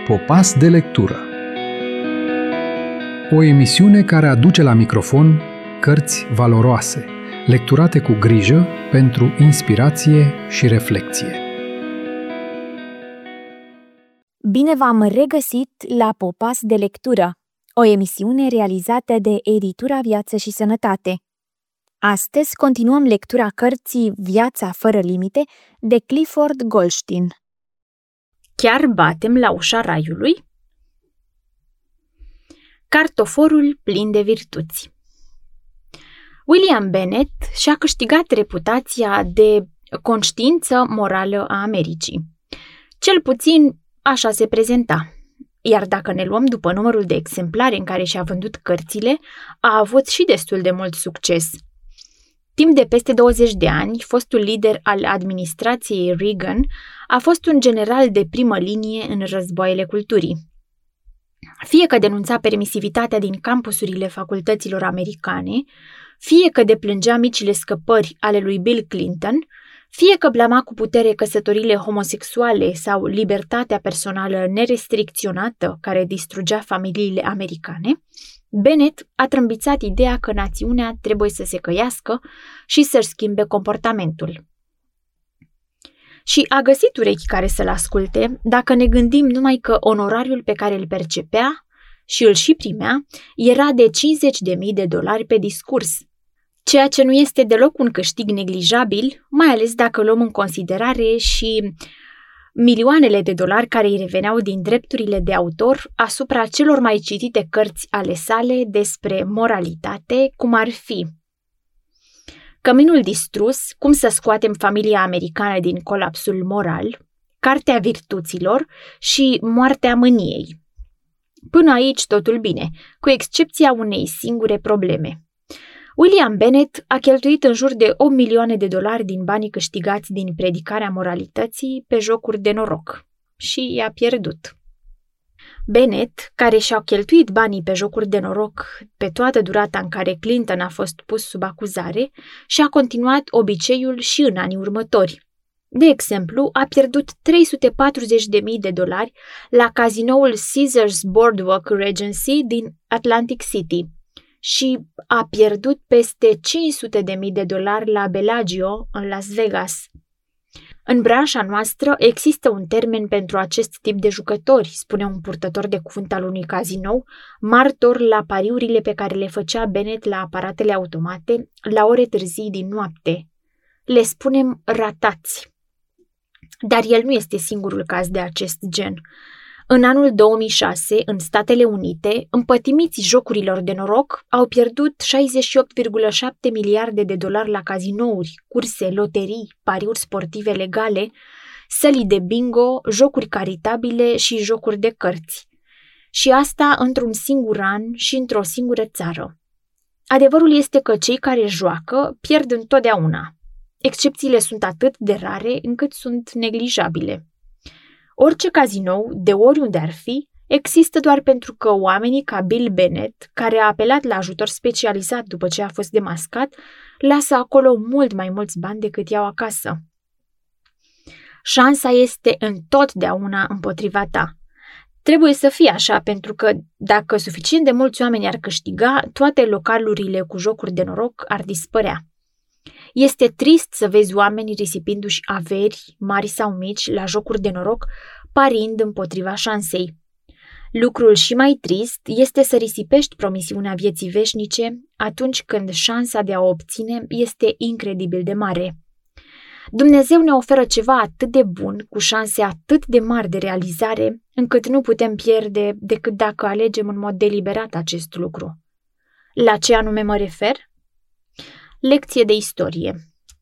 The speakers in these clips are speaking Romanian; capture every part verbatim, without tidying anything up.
Popas de lectură. O emisiune care aduce la microfon cărți valoroase, lecturate cu grijă pentru inspirație și reflecție. Bine v-am regăsit la Popas de lectură, o emisiune realizată de Editura Viață și Sănătate. Astăzi continuăm lectura cărții Viața fără limite de Clifford Goldstein. Chiar batem la ușa raiului? Cartoforul plin de virtuți. William Bennett și-a câștigat reputația de conștiință morală a Americii. Cel puțin așa se prezenta. Iar dacă ne luăm după numărul de exemplare în care și-a vândut cărțile, a avut și destul de mult succes. Timp de peste douăzeci de ani, fostul lider al administrației Reagan a fost un general de primă linie în războaiele culturii. Fie că denunța permisivitatea din campusurile facultăților americane, fie că deplângea micile scăpări ale lui Bill Clinton, fie că blama cu putere căsătorile homosexuale sau libertatea personală nerestricționată care distrugea familiile americane, Bennett a trâmbițat ideea că națiunea trebuie să se căiască și să-și schimbe comportamentul. Și a găsit urechi care să-l asculte dacă ne gândim numai că onorariul pe care îl percepea și îl și primea era de cincizeci de mii de dolari pe discurs, ceea ce nu este deloc un câștig neglijabil, mai ales dacă luăm în considerare și milioanele de dolari care îi reveneau din drepturile de autor asupra celor mai citite cărți ale sale despre moralitate, cum ar fi Căminul distrus, cum să scoatem familia americană din colapsul moral, Cartea virtuților și Moartea mâniei. Până aici totul bine, cu excepția unei singure probleme. William Bennett a cheltuit în jur de opt milioane de dolari din banii câștigați din predicarea moralității pe jocuri de noroc și i-a pierdut. Bennett, care și-a cheltuit banii pe jocuri de noroc pe toată durata în care Clinton a fost pus sub acuzare, și-a continuat obiceiul și în anii următori. De exemplu, a pierdut trei sute patruzeci de mii de dolari la cazinoul Caesars Boardwalk Regency din Atlantic City și a pierdut peste cinci sute de mii de dolari la Bellagio în Las Vegas. În branșa noastră există un termen pentru acest tip de jucători, spune un purtător de cuvânt al unui cazinou, martor la pariurile pe care le făcea Bennett la aparatele automate la ore târzii din noapte. Le spunem ratați. Dar el nu este singurul caz de acest gen. În anul două mii șase, în Statele Unite, împătimiți jocurilor de noroc au pierdut șaizeci și opt virgulă șapte miliarde de dolari la cazinouri, curse, loterii, pariuri sportive legale, sălii de bingo, jocuri caritabile și jocuri de cărți. Și asta într-un singur an și într-o singură țară. Adevărul este că cei care joacă pierd întotdeauna. Excepțiile sunt atât de rare încât sunt neglijabile. Orice cazinou, de oriunde ar fi, există doar pentru că oamenii ca Bill Bennett, care a apelat la ajutor specializat după ce a fost demascat, lasă acolo mult mai mulți bani decât iau acasă. Șansa este întotdeauna împotriva ta. Trebuie să fie așa, pentru că dacă suficient de mulți oameni ar câștiga, toate localurile cu jocuri de noroc ar dispărea. Este trist să vezi oameni risipindu-și averi, mari sau mici, la jocuri de noroc, parind împotriva șansei. Lucrul și mai trist este să risipești promisiunea vieții veșnice atunci când șansa de a o obține este incredibil de mare. Dumnezeu ne oferă ceva atât de bun, cu șanse atât de mari de realizare, încât nu putem pierde decât dacă alegem în mod deliberat acest lucru. La ce anume mă refer? Lecție de istorie.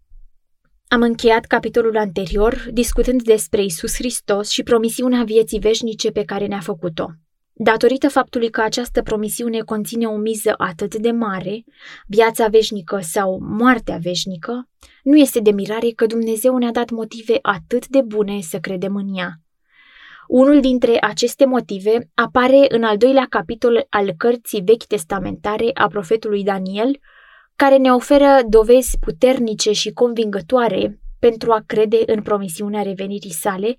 Am încheiat capitolul anterior discutând despre Iisus Hristos și promisiunea vieții veșnice pe care ne-a făcut-o. Datorită faptului că această promisiune conține o miză atât de mare, viața veșnică sau moartea veșnică, nu este de mirare că Dumnezeu ne-a dat motive atât de bune să credem în ea. Unul dintre aceste motive apare în al doilea capitol al cărții vechi testamentare a profetului Daniel, care ne oferă dovezi puternice și convingătoare pentru a crede în promisiunea revenirii sale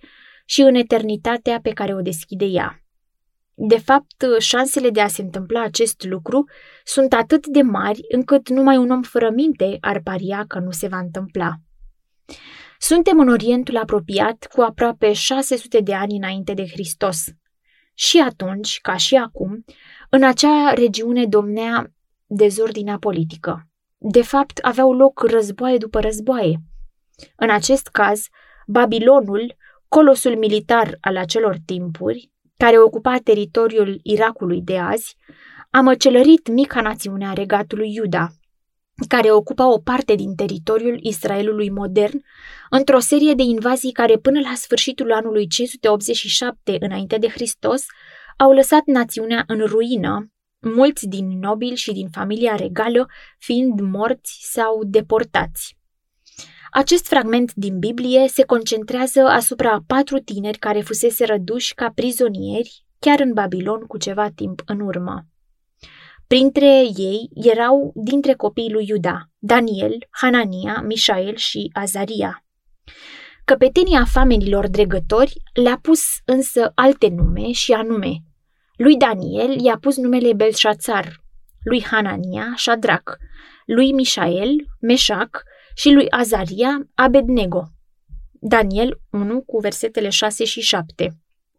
și în eternitatea pe care o deschide ea. De fapt, șansele de a se întâmpla acest lucru sunt atât de mari încât numai un om fără minte ar paria că nu se va întâmpla. Suntem în Orientul apropiat cu aproape șase sute de ani înainte de Hristos. Și atunci, ca și acum, în acea regiune domnea dezordinea politică. De fapt, aveau loc războaie după războaie. În acest caz, Babilonul, colosul militar al acelor timpuri, care ocupa teritoriul Irakului de azi, a măcelărit mica națiune a regatului Iuda, care ocupa o parte din teritoriul Israelului modern, într-o serie de invazii care până la sfârșitul anului cinci sute optzeci și șapte înainte de Hristos au lăsat națiunea în ruină, mulți din nobili și din familia regală fiind morți sau deportați. Acest fragment din Biblie se concentrează asupra a patru tineri care fusese răduși ca prizonieri chiar în Babilon cu ceva timp în urmă. Printre ei erau dintre copiii lui Iuda, Daniel, Hanania, Mișael și Azaria. Căpetenia famenilor dregători le-a pus însă alte nume și anume: lui Daniel i-a pus numele Belșațar, lui Hanania Șadrac, lui Mișael Meșac și lui Azaria Abednego. Daniel unu cu versetele șase și șapte.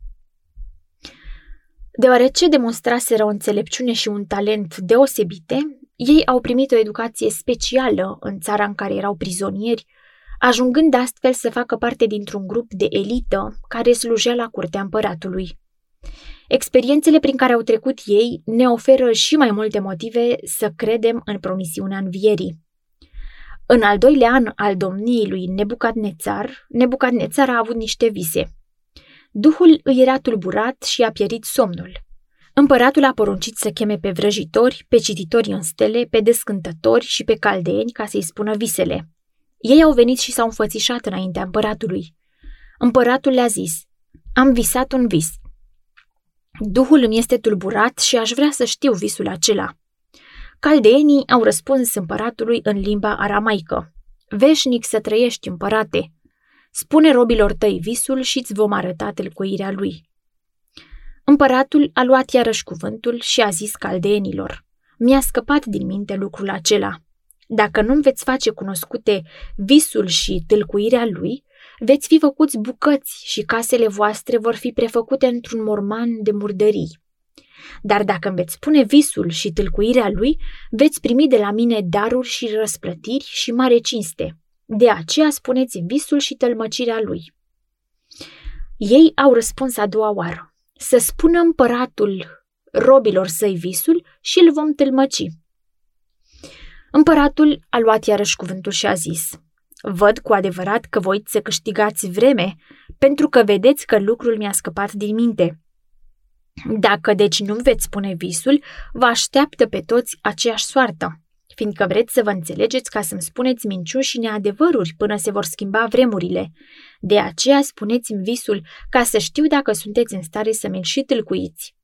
Deoarece demonstraseră o înțelepciune și un talent deosebite, ei au primit o educație specială în țara în care erau prizonieri, ajungând astfel să facă parte dintr-un grup de elită care slujea la curtea împăratului. Experiențele prin care au trecut ei ne oferă și mai multe motive să credem în promisiunea învierii. În al doilea an al domniei lui Nebucadnețar, Nebucadnețar a avut niște vise. Duhul îi era tulburat și a pierit somnul. Împăratul a poruncit să cheme pe vrăjitori, pe cititori în stele, pe descântători și pe caldeeni ca să-i spună visele. Ei au venit și s-au înfățișat înaintea împăratului. Împăratul le-a zis: am visat un vis. Duhul îmi este tulburat și aș vrea să știu visul acela. Caldeenii au răspuns împăratului în limba aramaică: veșnic să trăiești, împărate! Spune robilor tăi visul și îți vom arăta tâlcuirea lui. Împăratul a luat iarăși cuvântul și a zis caldeenilor: mi-a scăpat din minte lucrul acela. Dacă nu-mi veți face cunoscute visul și tâlcuirea lui, veți fi făcuți bucăți și casele voastre vor fi prefăcute într-un morman de murdării. Dar dacă îmi veți spune visul și tâlcuirea lui, veți primi de la mine daruri și răsplătiri și mare cinste. De aceea spuneți visul și tălmăcirea lui. Ei au răspuns a doua oară: să spună împăratul robilor săi visul și îl vom tălmăci. Împăratul a luat iarăși cuvântul și a zis: văd cu adevărat că voiți să câștigați vreme, pentru că vedeți că lucrul mi-a scăpat din minte. Dacă deci nu-mi veți spune visul, vă așteaptă pe toți aceeași soartă, fiindcă vreți să vă înțelegeți ca să-mi spuneți minciuni și neadevăruri până se vor schimba vremurile. De aceea spuneți-mi visul ca să știu dacă sunteți în stare să mi-l și tâlcuiți.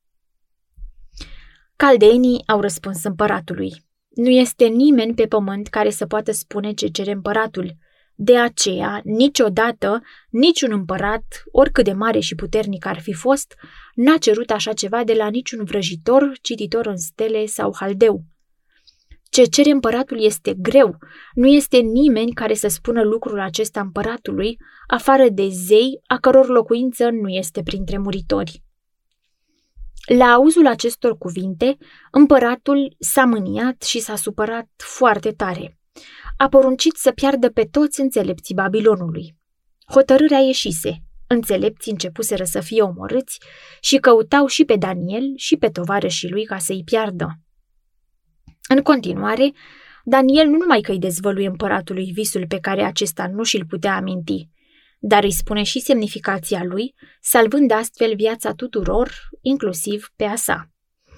Caldeenii au răspuns împăratului: nu este nimeni pe pământ care să poată spune ce cere împăratul. De aceea, niciodată, niciun împărat, oricât de mare și puternic ar fi fost, n-a cerut așa ceva de la niciun vrăjitor, cititor în stele sau haldeu. Ce cere împăratul este greu, nu este nimeni care să spună lucrul acesta împăratului, afară de zei, a căror locuință nu este printre muritori. La auzul acestor cuvinte, împăratul s-a mâniat și s-a supărat foarte tare. A poruncit să piardă pe toți înțelepții Babilonului. Hotărârea ieșise, înțelepții începuseră să fie omorâți și căutau și pe Daniel și pe tovarășii lui ca să-i piardă. În continuare, Daniel nu numai că îi dezvăluie împăratului visul pe care acesta nu și-l putea aminti, dar îi spune și semnificația lui, salvând astfel viața tuturor, inclusiv pe a sa.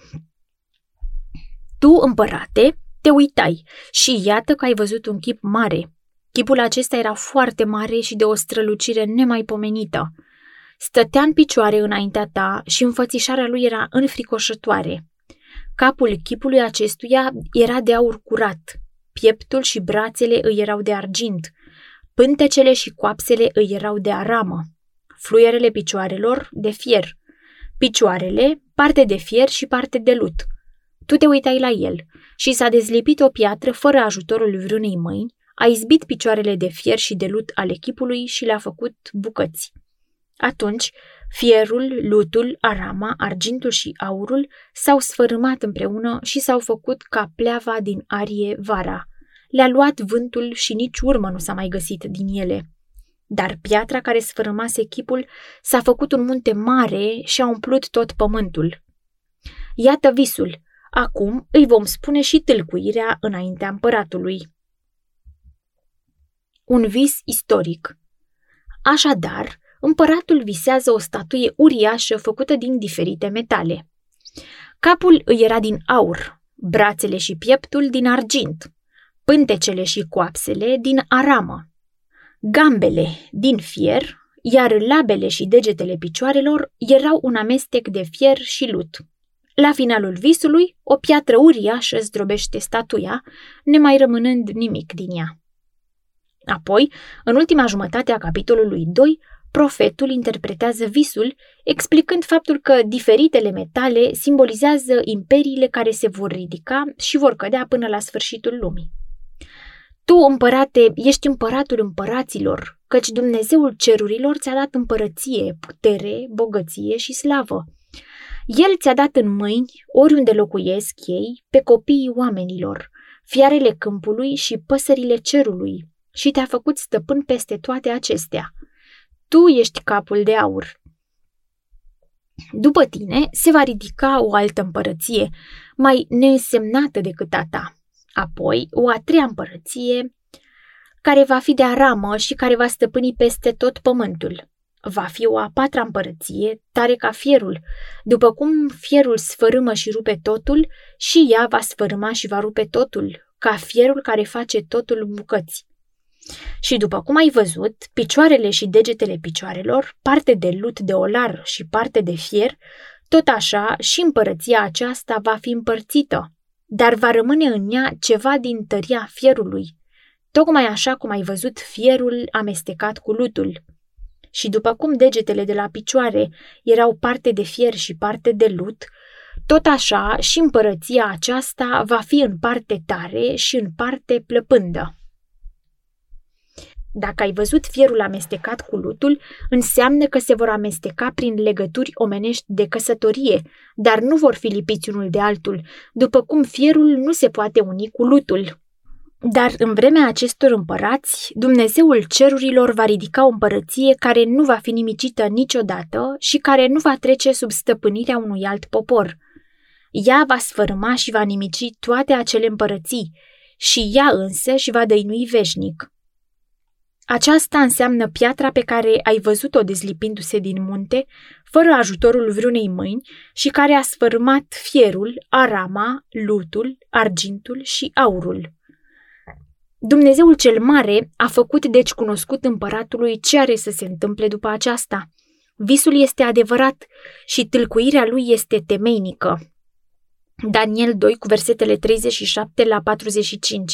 Tu, împărate, te uitai și iată că ai văzut un chip mare. Chipul acesta era foarte mare și de o strălucire nemaipomenită. Stătea în picioare înaintea ta și înfățișarea lui era înfricoșătoare. Capul chipului acestuia era de aur curat, pieptul și brațele îi erau de argint, pântecele și coapsele îi erau de aramă. fluierele picioarelor de fier, picioarele, parte de fier și parte de lut. Tu te uitai la el și s-a dezlipit o piatră fără ajutorul vreunei mâini, a izbit picioarele de fier și de lut ale chipului și le-a făcut bucăți. Atunci, fierul, lutul, arama, argintul și aurul s-au sfărâmat împreună și s-au făcut ca pleava din arie vara. Le-a luat vântul și nici urmă nu s-a mai găsit din ele. Dar piatra care sfărâmase chipul s-a făcut un munte mare și a umplut tot pământul. Iată visul. Acum îi vom spune și tâlcuirea înaintea împăratului. Un vis istoric. Așadar, împăratul visează o statuie uriașă făcută din diferite metale. Capul îi era din aur, brațele și pieptul din argint, pântecele și coapsele din aramă, gambele din fier, iar labele și degetele picioarelor erau un amestec de fier și lut. La finalul visului, o piatră uriașă zdrobește statuia, nemai rămânând nimic din ea. Apoi, în ultima jumătate a capitolului doi, profetul interpretează visul, explicând faptul că diferitele metale simbolizează imperiile care se vor ridica și vor cădea până la sfârșitul lumii. Tu, împărate, ești împăratul împăraților, căci Dumnezeul cerurilor ți-a dat împărăție, putere, bogăție și slavă. El ți-a dat în mâini, oriunde locuiesc ei, pe copiii oamenilor, fiarele câmpului și păsările cerului, și te-a făcut stăpân peste toate acestea. Tu ești capul de aur. După tine se va ridica o altă împărăție, mai neînsemnată decât a ta. Apoi, o a treia împărăție, care va fi de aramă și care va stăpâni peste tot pământul. Va fi o a patra împărăție, tare ca fierul. După cum fierul sfărâmă și rupe totul, și ea va sfărâma și va rupe totul, ca fierul care face totul în bucăți. Și după cum ai văzut, picioarele și degetele picioarelor, parte de lut de olar și parte de fier, tot așa și împărăția aceasta va fi împărțită, dar va rămâne în ea ceva din tăria fierului, tocmai așa cum ai văzut fierul amestecat cu lutul. Și după cum degetele de la picioare erau parte de fier și parte de lut, tot așa și împărăția aceasta va fi în parte tare și în parte plăpândă. Dacă ai văzut fierul amestecat cu lutul, înseamnă că se vor amesteca prin legături omenești de căsătorie, dar nu vor fi lipiți unul de altul, după cum fierul nu se poate uni cu lutul. Dar în vremea acestor împărați, Dumnezeul cerurilor va ridica o împărăție care nu va fi nimicită niciodată și care nu va trece sub stăpânirea unui alt popor. Ea va sfărâma și va nimici toate acele împărății și ea însă și va dăinui veșnic. Aceasta înseamnă piatra pe care ai văzut-o dezlipindu-se din munte, fără ajutorul vreunei mâini și care a sfărâmat fierul, arama, lutul, argintul și aurul. Dumnezeul cel mare a făcut deci cunoscut împăratului ce are să se întâmple după aceasta. Visul este adevărat și tâlcuirea lui este temeinică. Daniel doi cu versetele treizeci și șapte la patruzeci și cinci.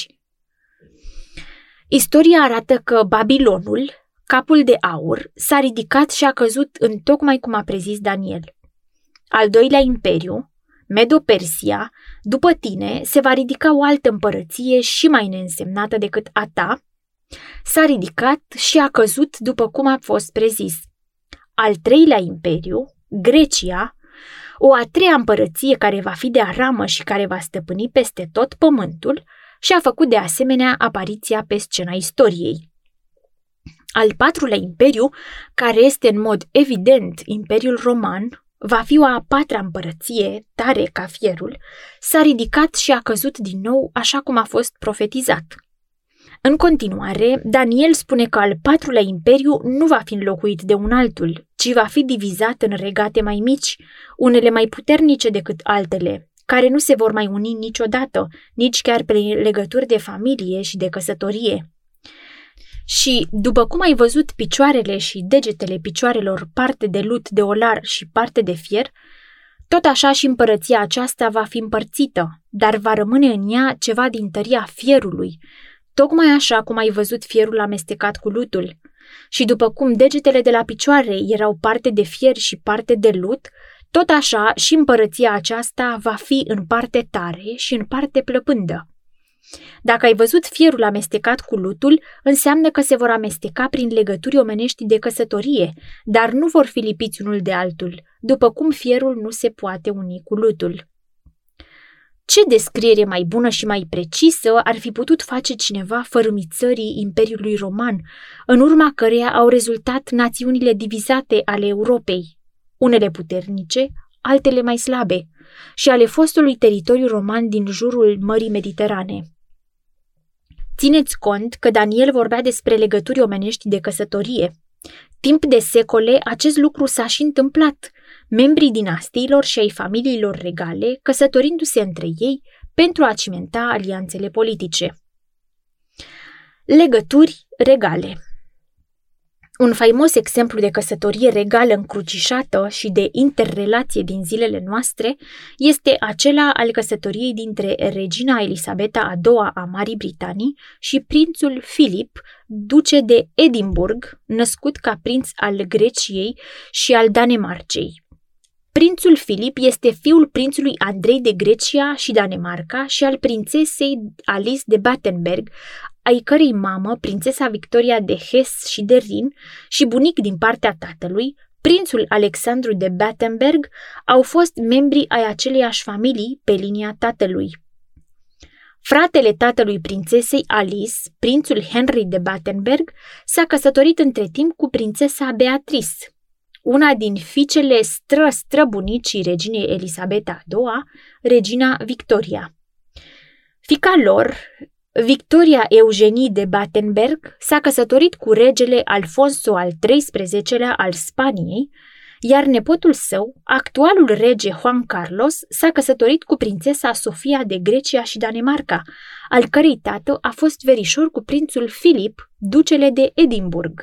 Istoria arată că Babilonul, capul de aur, s-a ridicat și a căzut în tocmai cum a prezis Daniel. Al doilea imperiu, Medo-Persia, după tine se va ridica o altă împărăție și mai neînsemnată decât a ta, s-a ridicat și a căzut după cum a fost prezis. Al treilea imperiu, Grecia, o a treia împărăție care va fi de aramă și care va stăpâni peste tot pământul, și a făcut de asemenea apariția pe scena istoriei. Al patrulea imperiu, care este în mod evident Imperiul Roman, va fi o a patra împărăție, tare ca fierul, s-a ridicat și a căzut din nou așa cum a fost profetizat. În continuare, Daniel spune că al patrulea imperiu nu va fi înlocuit de un altul, ci va fi divizat în regate mai mici, unele mai puternice decât altele, care nu se vor mai uni niciodată, nici chiar prin legături de familie și de căsătorie. Și, după cum ai văzut picioarele și degetele picioarelor parte de lut de olar și parte de fier, tot așa și împărăția aceasta va fi împărțită, dar va rămâne în ea ceva din tăria fierului, tocmai așa cum ai văzut fierul amestecat cu lutul. și după cum degetele de la picioare erau parte de fier și parte de lut, tot așa și împărăția aceasta va fi în parte tare și în parte plăpândă. Dacă ai văzut fierul amestecat cu lutul, înseamnă că se vor amesteca prin legături omenești de căsătorie, dar nu vor fi lipiți unul de altul, după cum fierul nu se poate uni cu lutul. Ce descriere mai bună și mai precisă ar fi putut face cineva fărâmițării Imperiului Roman, în urma căreia au rezultat națiunile divizate ale Europei, unele puternice, altele mai slabe, și ale fostului teritoriu roman din jurul Mării Mediterane. Țineți cont că Daniel vorbea despre legături omenești de căsătorie. Timp de secole, acest lucru s-a și întâmplat, membrii dinastiilor și ai familiilor regale căsătorindu-se între ei pentru a cimenta alianțele politice. Legături regale. Un faimos exemplu de căsătorie regală încrucișată și de interrelație din zilele noastre este acela al căsătoriei dintre regina Elisabeta a doua a Marii Britanii și prințul Filip, duce de Edinburgh, născut ca prinț al Greciei și al Danemarcei. Prințul Filip este fiul prințului Andrei de Grecia și Danemarca și al prințesei Alice de Battenberg, ai cărei mamă, prințesa Victoria de Hesse și de Rin, și bunic din partea tatălui, prințul Alexandru de Battenberg, au fost membri ai aceleiași familii pe linia tatălui. Fratele tatălui prințesei Alice, prințul Henry de Battenberg, s-a căsătorit între timp cu prințesa Beatrice, una din fiicele stră-străbunicii reginei Elisabeta a doua, regina Victoria. Fiica lor, Victoria Eugenie de Battenberg, s-a căsătorit cu regele Alfonso al treisprezecelea al Spaniei, iar nepotul său, actualul rege Juan Carlos, s-a căsătorit cu prințesa Sofia de Grecia și Danemarca, al cărei tată a fost verișor cu prințul Filip, ducele de Edinburgh.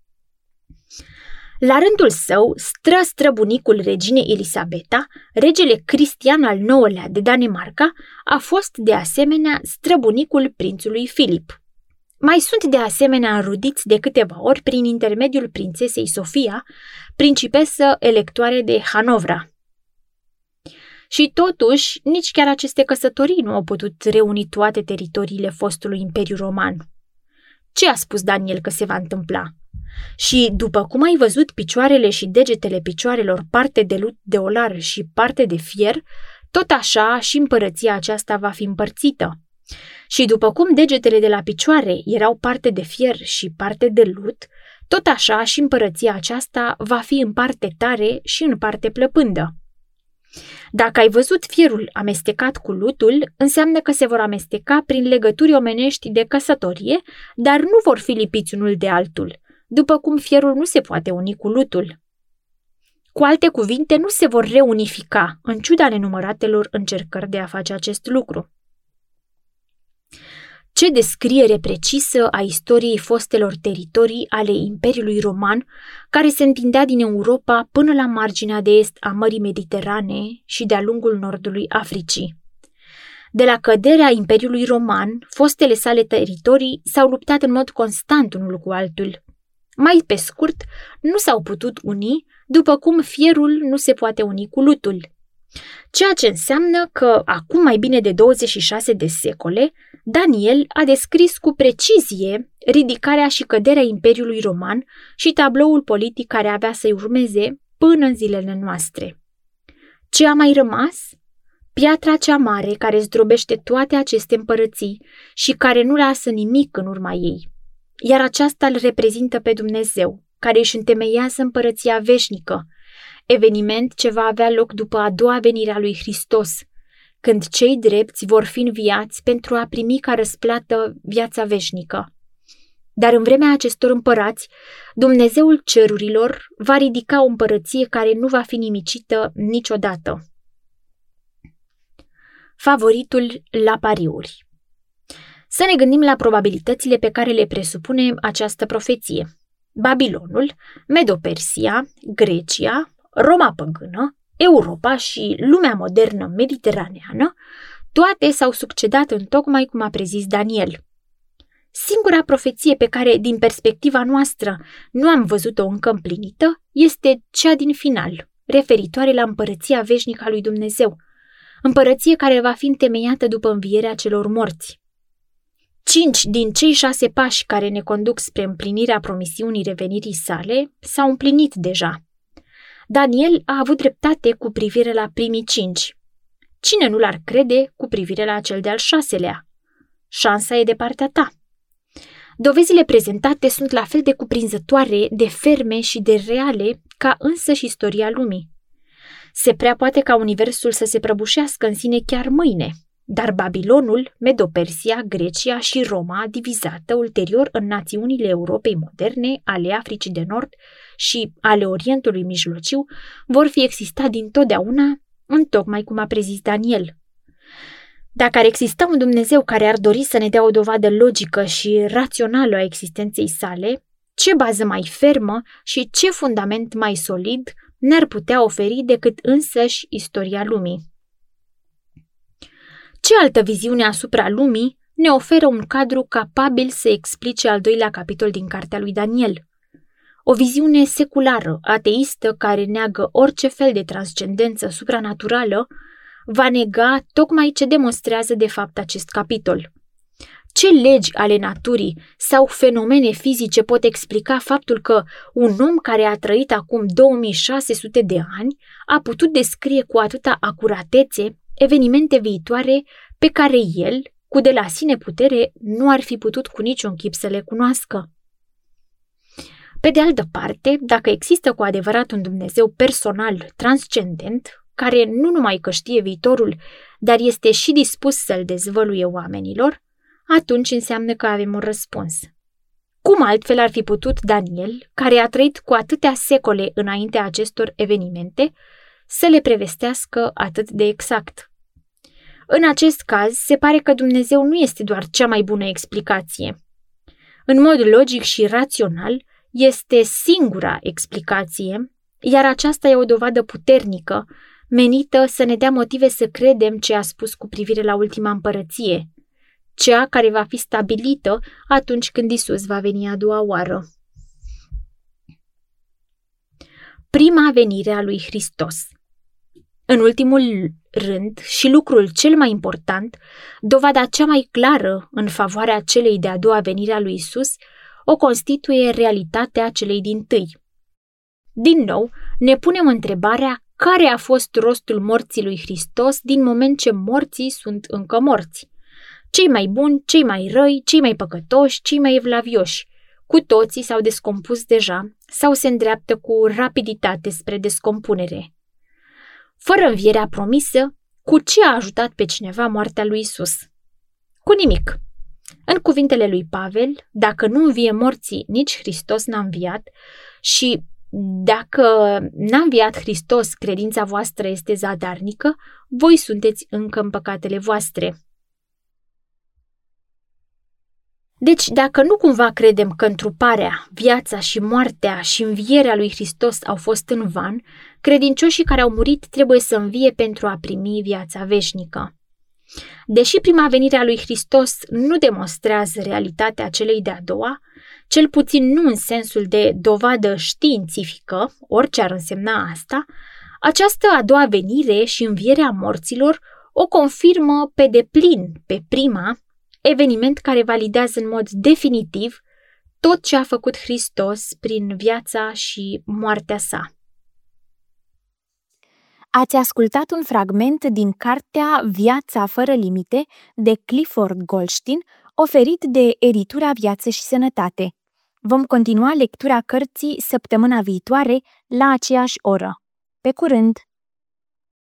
La rândul său, stră-străbunicul reginei Elisabeta, regele Cristian al nouălea de Danemarca, a fost de asemenea străbunicul prințului Filip. Mai sunt de asemenea înrudiți de câteva ori prin intermediul prințesei Sofia, principesă electoare de Hanovra. Și totuși, nici chiar aceste căsătorii nu au putut reuni toate teritoriile fostului Imperiu Roman. Ce a spus Daniel că se va întâmpla? Și după cum ai văzut picioarele și degetele picioarelor parte de lut de olar și parte de fier, tot așa și împărăția aceasta va fi împărțită. Și după cum degetele de la picioare erau parte de fier și parte de lut, tot așa și împărăția aceasta va fi în parte tare și în parte plăpândă. Dacă ai văzut fierul amestecat cu lutul, înseamnă că se vor amesteca prin legături omenești de căsătorie, dar nu vor fi lipiți unul de altul, după cum fierul nu se poate uni cu lutul. Cu alte cuvinte, nu se vor reunifica, în ciuda nenumăratelor încercări de a face acest lucru. Ce descriere precisă a istoriei fostelor teritorii ale Imperiului Roman, care se întindea din Europa până la marginea de est a Mării Mediterane și de-a lungul nordului Africii. De la căderea Imperiului Roman, fostele sale teritorii s-au luptat în mod constant unul cu altul. Mai pe scurt, nu s-au putut uni, după cum fierul nu se poate uni cu lutul. Ceea ce înseamnă că, acum mai bine de douăzeci și șase de secole, Daniel a descris cu precizie ridicarea și căderea Imperiului Roman și tabloul politic care avea să-i urmeze până în zilele noastre. Ce a mai rămas? Piatra cea mare care zdrobește toate aceste împărății și care nu lasă nimic în urma ei. Iar aceasta îl reprezintă pe Dumnezeu, care își întemeiază împărăția veșnică, eveniment ce va avea loc după a doua venire a lui Hristos, când cei drepți vor fi înviați pentru a primi ca răsplată viața veșnică. Dar în vremea acestor împărați, Dumnezeul cerurilor va ridica o împărăție care nu va fi nimicită niciodată. Favoritul la pariuri. Să ne gândim la probabilitățile pe care le presupune această profeție. Babilonul, Medo-Persia, Grecia, Roma păgână, Europa și lumea modernă mediteraneană, toate s-au succedat întocmai cum a prezis Daniel. Singura profeție pe care, din perspectiva noastră, nu am văzut-o încă împlinită este cea din final, referitoare la împărăția veșnică a lui Dumnezeu, împărăție care va fi întemeiată după învierea celor morți. Cinci din cei șase pași care ne conduc spre împlinirea promisiunii revenirii sale s-au împlinit deja. Daniel a avut dreptate cu privire la primii cinci. Cine nu l-ar crede cu privire la cel de-al șaselea? Șansa e de partea ta. Dovezile prezentate sunt la fel de cuprinzătoare, de ferme și de reale ca însăși istoria lumii. Se prea poate ca universul să se prăbușească în sine chiar mâine, dar Babilonul, Medo-Persia, Grecia și Roma, divizată ulterior în națiunile Europei moderne, ale Africii de Nord și ale Orientului Mijlociu, vor fi exista dintotdeauna, întocmai cum a prezis Daniel. Dacă ar exista un Dumnezeu care ar dori să ne dea o dovadă logică și rațională a existenței sale, ce bază mai fermă și ce fundament mai solid ne-ar putea oferi decât însăși istoria lumii? Ce altă viziune asupra lumii ne oferă un cadru capabil să explice al doilea capitol din cartea lui Daniel? O viziune seculară, ateistă, care neagă orice fel de transcendență supranaturală, va nega tocmai ce demonstrează de fapt acest capitol. Ce legi ale naturii sau fenomene fizice pot explica faptul că un om care a trăit acum două mii șase sute de ani a putut descrie cu atâta acuratețe evenimente viitoare pe care el, cu de la sine putere, nu ar fi putut cu niciun chip să le cunoască? Pe de altă parte, dacă există cu adevărat un Dumnezeu personal, transcendent, care nu numai că știe viitorul, dar este și dispus să-l dezvăluie oamenilor, atunci înseamnă că avem un răspuns. Cum altfel ar fi putut Daniel, care a trăit cu atâtea secole înaintea acestor evenimente, să le prevestească atât de exact? În acest caz, se pare că Dumnezeu nu este doar cea mai bună explicație. În mod logic și rațional, este singura explicație, iar aceasta e o dovadă puternică, menită să ne dea motive să credem ce a spus cu privire la ultima împărăție, cea care va fi stabilită atunci când Isus va veni a doua oară. Prima venire a lui Hristos. În ultimul rând, și lucrul cel mai important, dovada cea mai clară în favoarea celei de-a doua venire a lui Isus, o constituie realitatea celei dintâi. Din nou, ne punem întrebarea care a fost rostul morții lui Hristos din moment ce morții sunt încă morți. Cei mai buni, cei mai răi, cei mai păcătoși, cei mai evlavioși, cu toții s-au descompus deja sau se îndreaptă cu rapiditate spre descompunere. Fără învierea promisă, cu ce a ajutat pe cineva moartea lui Isus? Cu nimic. În cuvintele lui Pavel, dacă nu învie morții, nici Hristos n-a înviat și dacă n-a înviat Hristos, credința voastră este zadarnică, voi sunteți încă în păcatele voastre. Deci, dacă nu cumva credem că întruparea, viața și moartea și învierea lui Hristos au fost în van, credincioșii care au murit trebuie să învie pentru a primi viața veșnică. Deși prima venire a lui Hristos nu demonstrează realitatea celei de-a doua, cel puțin nu în sensul de dovadă științifică, orice ar însemna asta, această a doua venire și învierea morților o confirmă pe deplin pe prima, eveniment care validează în mod definitiv tot ce a făcut Hristos prin viața și moartea sa. Ați ascultat un fragment din cartea Viața fără limite de Clifford Goldstein, oferit de Editura Viață și Sănătate. Vom continua lectura cărții săptămâna viitoare la aceeași oră. Pe curând!